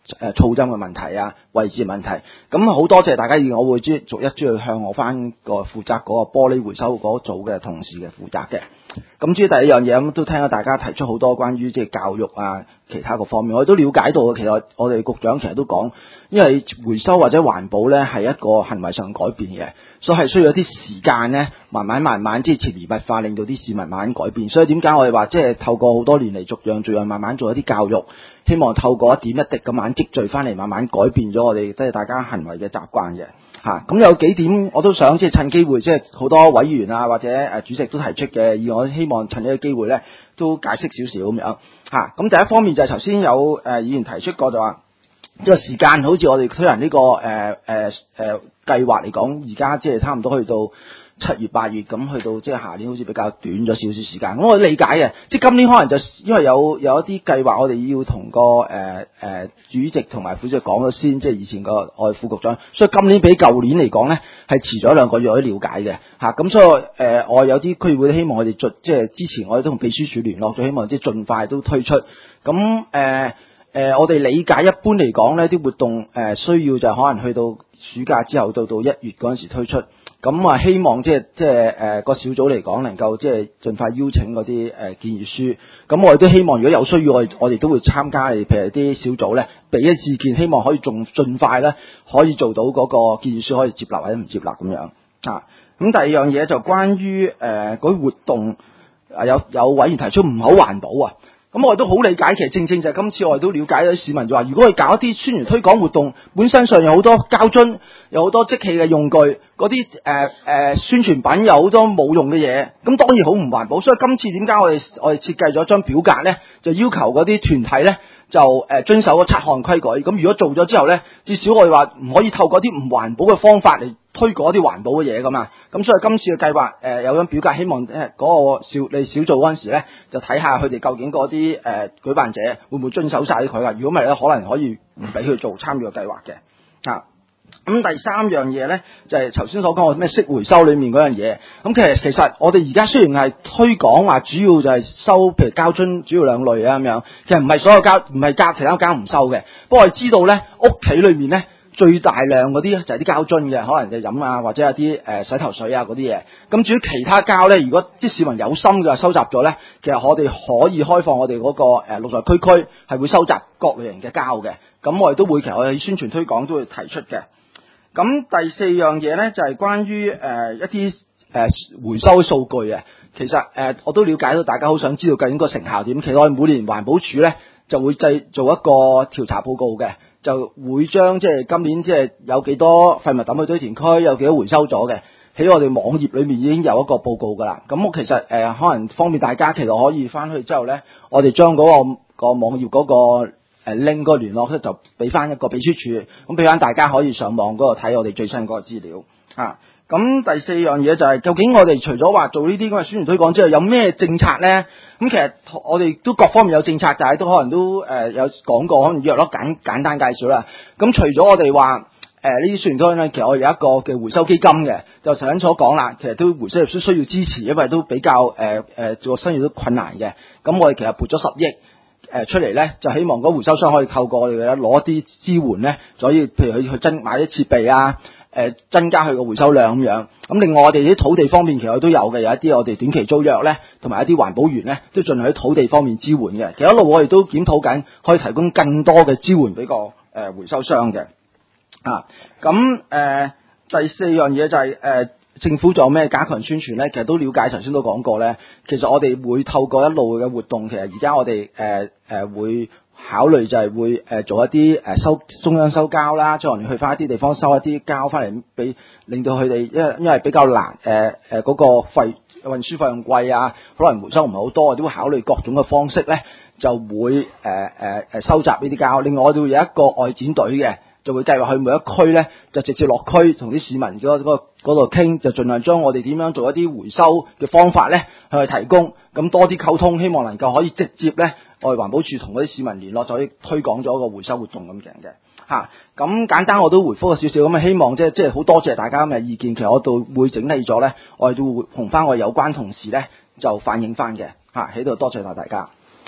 誒噪音嘅問題啊、位置問題。咁好多謝大家意見，我會逐一逐一向我翻個負責嗰個玻璃回收嗰組嘅同事嘅負責嘅。咁至於第二樣嘢，咁都聽到大家提出好多關於即係教育啊、其他個方面，我哋都了解到嘅。其實我哋局長其實都講，因為回收或者環保咧係一個行為上改變嘅，所以係需要一啲時間咧，慢慢慢慢即係潛移默化，令到啲市民慢慢改變。所以點解我哋話即係透過好多年嚟逐樣逐樣慢慢做一啲教育，希望透過一點一滴咁慢積聚翻嚟，慢慢改變咗我哋即係大家行為嘅習慣嘅。嚇，咁有幾點我都想即係趁機會，即係好多委員啊或者誒主席都提出嘅，而我希望趁呢個機會咧都解釋少少咁樣嚇。咁第一方面就係頭先有誒議員提出過就話，即係時間好似我哋推行呢個誒誒誒計劃嚟講，而家即係差唔多去到七月八月咁，去到即係下年好似比較短咗少少時間。咁我理解嘅，即係今年可能就因為有有一啲計劃，我哋要同個誒誒主席同埋副主席講咗先，即係以前個我哋副局長，所以今年比舊年嚟講咧係遲咗兩個月可以了解嘅嚇。咁所以誒、呃、我有啲區議會希望我哋盡即係之前我哋都同秘書處聯絡咗，希望即係盡快都推出。咁誒。呃誒、呃，我哋理解一般嚟講呢啲活動誒、呃、需要就可能去到暑假之後，到到一月嗰陣時推出。咁啊，希望即係即係誒個小組嚟講，能夠即係盡快邀請嗰啲誒建議書。咁我哋都希望，如果有需要，我哋我哋都會參加。譬如啲小組咧，俾一意見，希望可以仲盡快咧，可以做到嗰個建議書可以接納或者唔接納咁樣啊。咁第二樣嘢就關於誒嗰啲活動啊，有有委員提出唔好環保啊。咁我哋都好理解，其實正正就係今次我哋都了解咗市民就話，如果佢搞一啲宣傳推廣活動，本身上有好多膠樽，有好多即棄嘅用具，嗰啲誒誒宣傳品有好多冇用嘅嘢，咁當然好唔環保。所以今次點解我哋我哋設計咗張表格咧，就要求嗰啲團體咧就誒遵守個七項規矩。咁如果做咗之後咧，至少我哋話唔可以透過啲唔環保嘅方法嚟推廣一啲環保嘅嘢㗎嘛。咁所以今次嘅計劃誒、呃、有張表格，希望誒嗰、呃那個小你小做嗰陣時咧，就睇下佢哋究竟嗰啲誒舉辦者會唔會遵守晒啲規劃。如果唔係咧，可能可以唔俾佢做參與個計劃嘅嚇。咁、啊、第三樣嘢咧，就係頭先所講嘅咩識回收裏面嗰樣嘢。咁其實其實我哋而家雖然係推廣話，主要就係收譬如膠樽主要兩類啊咁樣，其實唔係所有膠唔係膠其他膠唔收嘅。不過我哋知道咧，屋企裏面咧。最大量嗰啲就係啲膠樽嘅，可能就飲啊，或者有啲誒、呃、洗頭水啊嗰啲嘢。咁至於其他膠咧，如果啲市民有心嘅收集咗咧，其實我哋可以開放我哋嗰、那個誒綠在區區係會收集各類型嘅膠嘅。咁我哋都會其實我哋宣傳推廣都會提出嘅。咁第四樣嘢咧就係、是、關於誒、呃、一啲誒、呃、回收數據啊。其實誒、呃、我都了解到大家好想知道究竟個成效點。其實我哋每年環保署咧就會製做一個調查報告嘅。就會將即係今年即係有幾多廢物抌去堆填區，有幾多回收咗嘅，喺我哋網頁裏面已經有一個報告㗎啦。咁我其實誒、呃、可能方便大家，其實可以翻去之後咧，我哋將嗰、那個、那個網頁嗰、那個誒、呃、link 個聯絡咧，就俾翻一個秘書處，咁俾翻大家可以上網嗰度睇我哋最新嗰個資料啊。咁第四樣嘢就係、是、究竟我哋除咗話做呢啲咁嘅宣傳推廣之外，有咩政策咧？咁其實我哋都各方面有政策，但係都可能都誒、呃、有講過，可能約咗簡簡單介紹啦。咁除咗我哋話誒呢啲宣傳推廣咧，其實我哋有一個嘅回收基金嘅，就頭先所講啦。其實都回收業需需要支持，因為都比較誒誒做生意都困難嘅。咁我哋其實撥咗十億誒、呃、出嚟咧，就希望嗰回收商可以透過我哋嘅攞一啲支援咧，就可以譬如去去增買啲設備啊。誒增加佢個回收量咁樣，咁另外我哋啲土地方面其實都有嘅，有一啲我哋短期租約咧，同埋一啲環保員咧，都盡量喺土地方面支援嘅。其實一路我哋都檢討緊，可以提供更多嘅支援俾個誒、呃、回收商嘅。啊，咁誒、呃、第四樣嘢就係、是、誒、呃、政府仲有咩加強宣傳咧？其實都了解，頭先都講過咧。其實我哋會透過一路嘅活動，其實而家我哋誒誒會。考慮就係會誒做一啲誒收中央收膠啦，即係我哋去翻一啲地方收一啲膠翻嚟，俾令到佢哋因為因為比較難誒誒嗰個費運輸費用貴啊，可能回收唔係好多，我哋都會考慮各種嘅方式咧，就會誒誒誒收集呢啲膠。另外我哋會有一個外展隊嘅，就會計劃去每一區咧，就直接落區同啲市民嗰嗰嗰度傾，就盡量將我哋點樣做一啲回收嘅方法咧去提供，咁多啲溝通，希望能夠可以直接咧。我哋環保署同嗰啲市民聯絡，就可以推廣咗個回收活動咁樣嘅嚇。咁簡單我都回覆咗少少咁啊，希望即係即係好多謝大家咁嘅意見。其實我度會整理咗咧，我哋都會同翻我有關同事咧就反映翻嘅嚇。喺度多謝晒大家。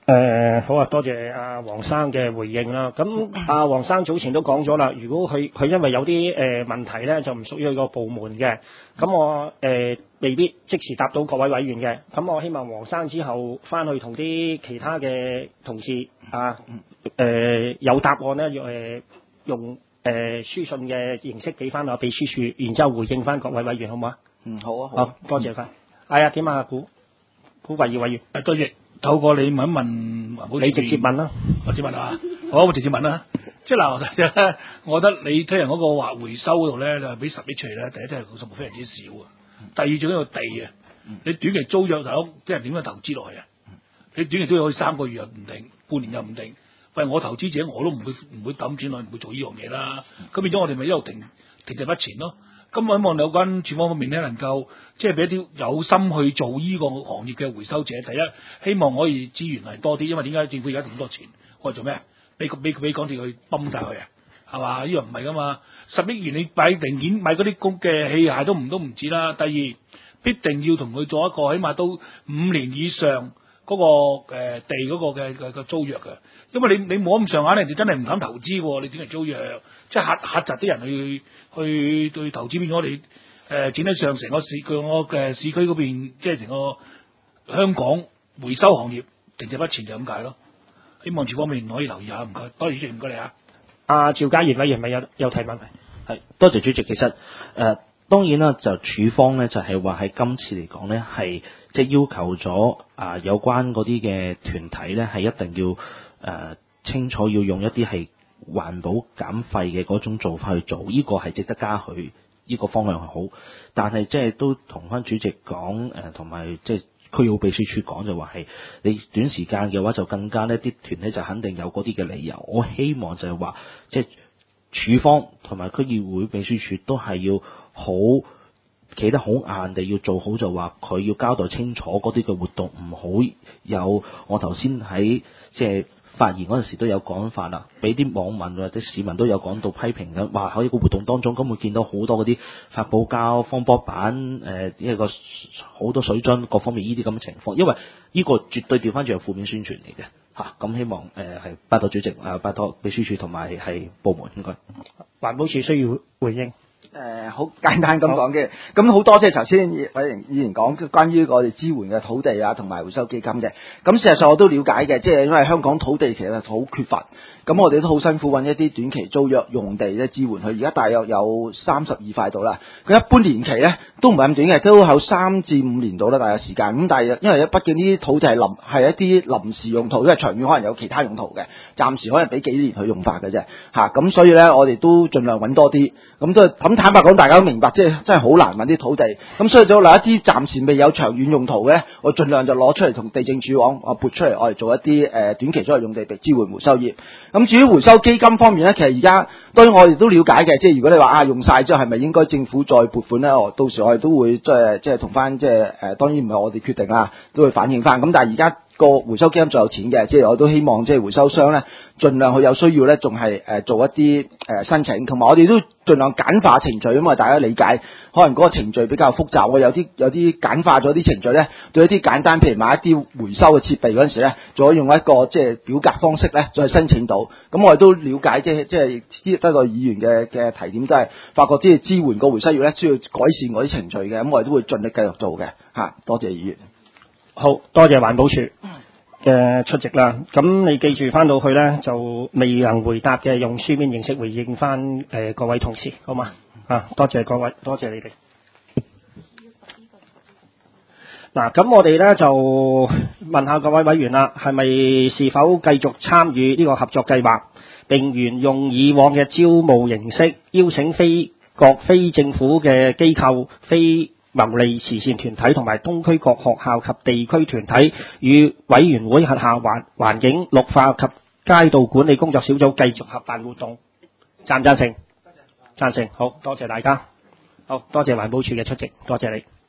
誒、好啊，多謝阿黃生嘅回應啦。咁阿黃生早前都講咗啦，如果佢佢因為有啲誒、呃、問題咧，就唔屬於佢個部門嘅，咁我誒、呃、未必即時答到各位委員嘅。咁我希望黃生之後翻去同啲其他嘅同事啊，誒、呃、有答案咧，誒、呃、用誒、呃、書信嘅形式俾翻我秘書處，然之後回應翻各位委員，好唔好啊？
嗯，好啊，好
好，多謝晒。係啊，點啊，古古慧議委員，
誒多謝。透過你問一問環保署，
你直接問啦，
我直接問啊，好，我直接問啦。即係嗱，我覺得你推行嗰個話回收嗰度咧，你話俾十億出嚟咧，第一真係個數目非常之少啊。第二仲有一個地啊，你短期租約大佬，啲人點樣投資落去啊？你短期租約可以三個月又唔定，半年又唔定。喂，我投資者我都唔會唔會抌錢落去，唔會做呢樣嘢啦。咁變咗我哋咪一路停停滯不前咯。咁我希望有關處方方面咧，能夠即係俾一啲有心去做呢個行業嘅回收者。第一，希望可以資源係多啲，因為點解政府而家咁多錢，我哋做咩？俾俾俾港鐵去泵晒佢啊，係嘛？呢樣唔係噶嘛，十億元你買零件買嗰啲工嘅器械都唔都唔止啦。第二，必定要同佢做一個起碼都五年以上嗰、嗰個、呃、地嗰個嘅嘅嘅租約嘅，因為你你冇咁上下，人哋真係唔敢投資喎。你點嚟租約？即係嚇嚇窒啲人去去對投資，變咗我哋誒整體上成個市佢我嘅市區嗰邊，即係成個香港回收行業停滯不前就咁解咯。希望處方面可以留意下，唔該，多謝主席，唔該你啊。
阿趙家賢委員咪有有提問？
係，多謝主席。其實誒、呃、當然啦，就處方咧就係話喺今次嚟講咧，係即係要求咗啊、呃、有關嗰啲嘅團體咧係一定要誒、呃、清楚要用一啲係環保減廢嘅嗰種做法去做，呢、這個係值得嘉許，呢、這個方向係好。但係即係都同翻主席講誒，同埋即係區議會秘書處講就話係你短時間嘅話就更加呢啲團體就肯定有嗰啲嘅理由。我希望就係話即係處方同埋區議會秘書處都係要好企得好硬地要做好，就話佢要交代清楚嗰啲嘅活動，唔好有我頭先喺即係發言嗰陣時都有講法啦，俾啲網民或者市民都有講到批評緊，話喺個活動當中咁會見到好多嗰啲發泡膠、方波板、誒一個好多水樽各方面呢啲咁嘅情況，因為呢個絕對調翻轉係負面宣傳嚟嘅嚇。咁、啊、希望誒係拜託主席啊，拜託秘書處同埋係部門應該。
環保署需要回應。
誒、呃、好簡單咁講嘅，咁好多即係頭先委員議員講關於我哋支援嘅土地啊，同埋回收基金嘅。咁事實上我都了解嘅，即係因為香港土地其實係好缺乏，咁我哋都好辛苦揾一啲短期租約用地咧支援佢。而家大約有三十二塊度啦，佢一般年期咧都唔係咁短嘅，都有三至五年度啦，大約時間。咁但係因為畢竟呢啲土地係臨係一啲臨時用途，因為長遠可能有其他用途嘅，暫時可能俾幾年去用法嘅啫嚇。咁、啊、所以咧，我哋都盡量揾多啲。咁都咁坦白講，大家都明白，即係真係好難揾啲土地。咁所以就嗱一啲暫時未有長遠用途嘅，我盡量就攞出嚟同地政署講，我撥出嚟，我嚟做一啲誒、呃、短期租約用地，俾支援回收業。咁至於回收基金方面咧，其實而家當然我哋都了解嘅，即係如果你話啊用晒之後係咪應該政府再撥款咧？我到時我哋都會即係即係同翻即係誒，當然唔係我哋決定啦，都會反映翻。咁但係而家個回收基金仲有錢嘅，即係我都希望即係回收商咧，盡量佢有需要咧，仲係誒做一啲誒、呃、申請，同埋我哋都盡量簡化程序，因為大家理解可能嗰個程序比較複雜，我有啲有啲簡化咗啲程序咧，對一啲簡單，譬如買一啲回收嘅設備嗰陣時咧，就可以用一個即係表格方式咧再申請到。咁我哋都了解，即係即係知得到議員嘅嘅提點，都係發覺即係支援個回收業咧，需要改善嗰啲程序嘅。咁我哋都會盡力繼續做嘅嚇。多謝議員。
好多謝環保署嘅出席啦。咁你記住翻到去咧，就未能回答嘅用書面形式回應翻誒、呃、各位同事，好嘛？啊，多謝各位，多謝你哋。嗱，咁我哋咧就問下各位委員啦，係咪是否繼續參與呢個合作計劃，並沿用以往嘅招募形式，邀請非各非政府嘅機構、非牟利慈善團體同埋東區各學校及地區團體與委員會轄下環環境綠化及街道管理工作小組繼續合辦活動，贊唔贊成？贊成，好多謝大家，好多謝環保署嘅出席，多謝你。